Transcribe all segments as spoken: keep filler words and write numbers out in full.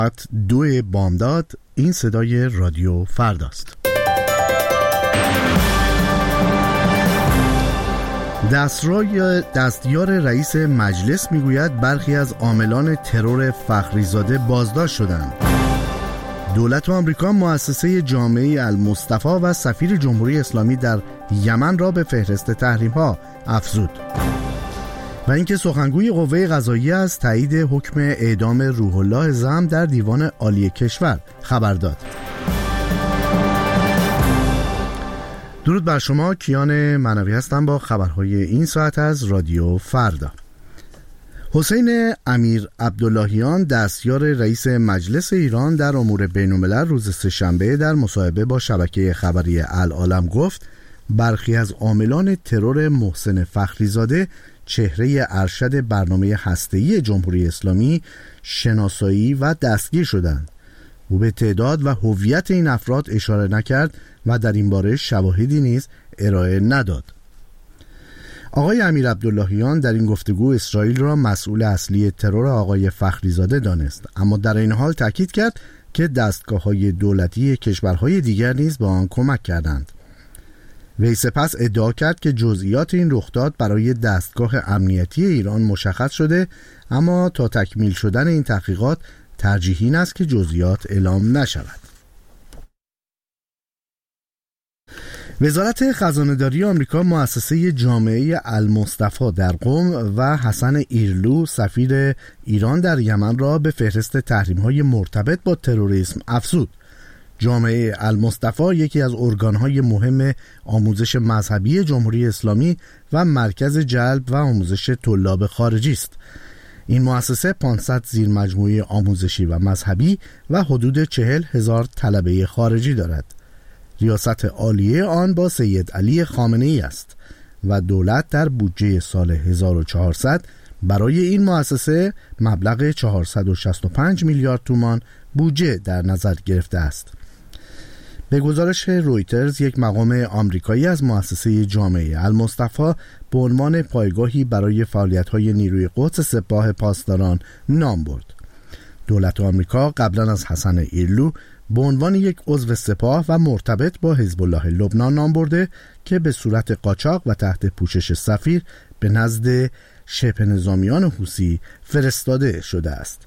دو بامداد. این صدای رادیو فرداست. دستیار دستیار رئیس مجلس میگوید برخی از عاملان ترور فخریزاده بازداشت شدند. دولت آمریکا مؤسسه جامعه المصطفی و سفیر جمهوری اسلامی در یمن را به فهرست تحریم‌ها افزود. و اینکه سخنگوی قوه قضاییه از تایید حکم اعدام روح الله زم در دیوان عالی کشور خبر داد. درود بر شما، کیان منوی هستم با خبرهای این ساعت از رادیو فردا. حسین امیر عبداللهیان دستیار رئیس مجلس ایران در امور بین‌الملل روز سه‌شنبه در مصاحبه با شبکه خبری العالم گفت برخی از عاملان ترور محسن فخریزاده چهره ارشد برنامه هسته‌ای جمهوری اسلامی شناسایی و دستگیر شدند. او به تعداد و هویت این افراد اشاره نکرد و در این باره شواهدی نیز ارائه نداد. آقای امیر عبداللهیان در این گفتگو اسرائیل را مسئول اصلی ترور آقای فخریزاده دانست، اما در این حال تاکید کرد که دستگاه‌های دولتی کشورهای دیگر نیز به آن کمک کردند. وی سپس ادعا کرد که جزئیات این رخداد برای دستگاه امنیتی ایران مشخص شده، اما تا تکمیل شدن این تحقیقات ترجیح این است که جزئیات اعلام نشود. وزارت خزانه‌داری آمریکا مؤسسه جامعه المصطفی در قم و حسن ایرلو سفیر ایران در یمن را به فهرست تحریم‌های مرتبط با تروریسم افزود. جامعه المصطفی یکی از ارگان‌های مهم آموزش مذهبی جمهوری اسلامی و مرکز جلب و آموزش طلاب خارجی است. این مؤسسه پانصد زیرمجموعه آموزشی و مذهبی و حدود چهل هزار طلبه خارجی دارد. ریاست عالیه آن با سید علی خامنه‌ای است و دولت در بودجه سال هزار و چهارصد برای این مؤسسه مبلغ چهارصد و شصت و پنج میلیارد تومان بودجه در نظر گرفته است. به گزارش رویترز، یک مقام آمریکایی از مؤسسه جامعه المصطفی به عنوان پایگاهی برای فعالیت‌های نیروی قدس سپاه پاسداران نام برد. دولت آمریکا قبلا از حسن ایرلو به عنوان یک عضو سپاه و مرتبط با حزب الله لبنان نام برده که به صورت قاچاق و تحت پوشش سفیر به نزد شبه نظامیان حوثی فرستاده شده است.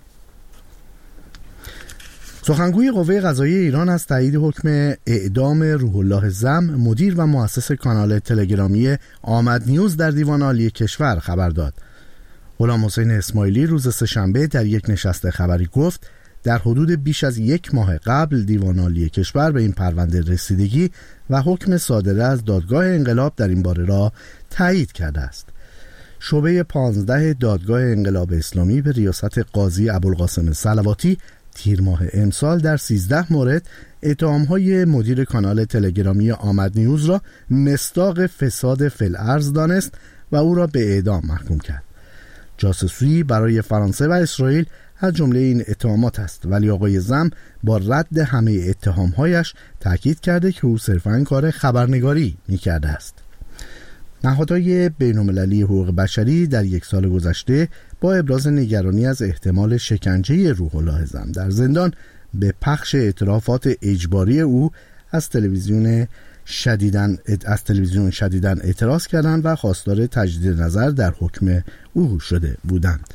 سخنگوی قوه قضاییه ایران از تایید حکم اعدام روح الله زم مدیر و مؤسس کانال تلگرامی آمد نیوز در دیوان عالی کشور خبر داد. غلام حسین اسماعیلی روز سه‌شنبه در یک نشست خبری گفت در حدود بیش از یک ماه قبل دیوان عالی کشور به این پرونده رسیدگی و حکم صادره از دادگاه انقلاب در این باره را تایید کرده است. شعبه پانزده دادگاه انقلاب اسلامی به ریاست قاضی ابوالقاسم صلواتی تیر ماه امسال در سیزده مورد اتهام‌های مدیر کانال تلگرامی آمد نیوز را مصداق فساد فی الارض دانست و او را به اعدام محکوم کرد. جاسوسی برای فرانسه و اسرائیل از جمله این اتهامات است، ولی آقای زم با رد همه اتهام‌هایش تاکید کرده که او صرفاً کار خبرنگاری می‌کرده است. نهادهای بین‌المللی حقوق بشری در یک سال گذشته با ابراز نگرانی از احتمال شکنجه روح الله زم در زندان به پخش اعترافات اجباری او از تلویزیون شدیداً از تلویزیون شدیداً اعتراض کردند و خواستار تجدید نظر در حکم او شده بودند.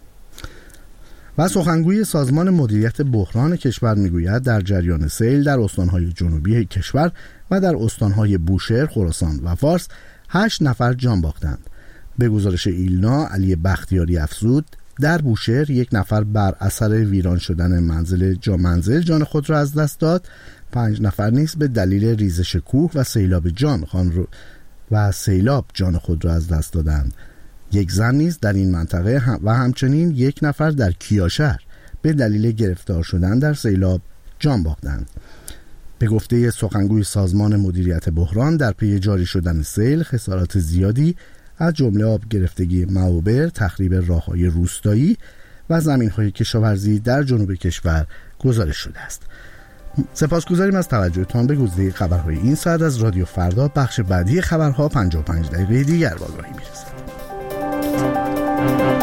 و سخنگوی سازمان مدیریت بحران کشور میگوید در جریان سیل در استانهای جنوبی کشور و در استانهای بوشهر، خراسان و فارس هشت نفر جان باختند. به گزارش ایلنا، علی بختیاری افزود در بوشهر یک نفر بر اثر ویران شدن منزل جا منزل جان خود را از دست داد. پنج نفر نیز به دلیل ریزش کوه و سیلاب جان خان رو و سیلاب جان خود را از دست دادند. یک زن نیز در این منطقه هم و همچنین یک نفر در کیاشهر به دلیل گرفتار شدن در سیلاب جان باختند. به گفته سخنگوی سازمان مدیریت بحران در پی جاری شدن سیل خسارات زیادی از جمله آب گرفتگی معابر، تخریب راه‌های روستایی و زمین‌های کشاورزی در جنوب کشور گزارش شده است. سپاسگزاریم از توجهتان به گزیده خبرهای این ساعت از رادیو فردا. بخش بعدی خبرها پنجاه و پنج دقیقه دیگر با آگاهی میرسد.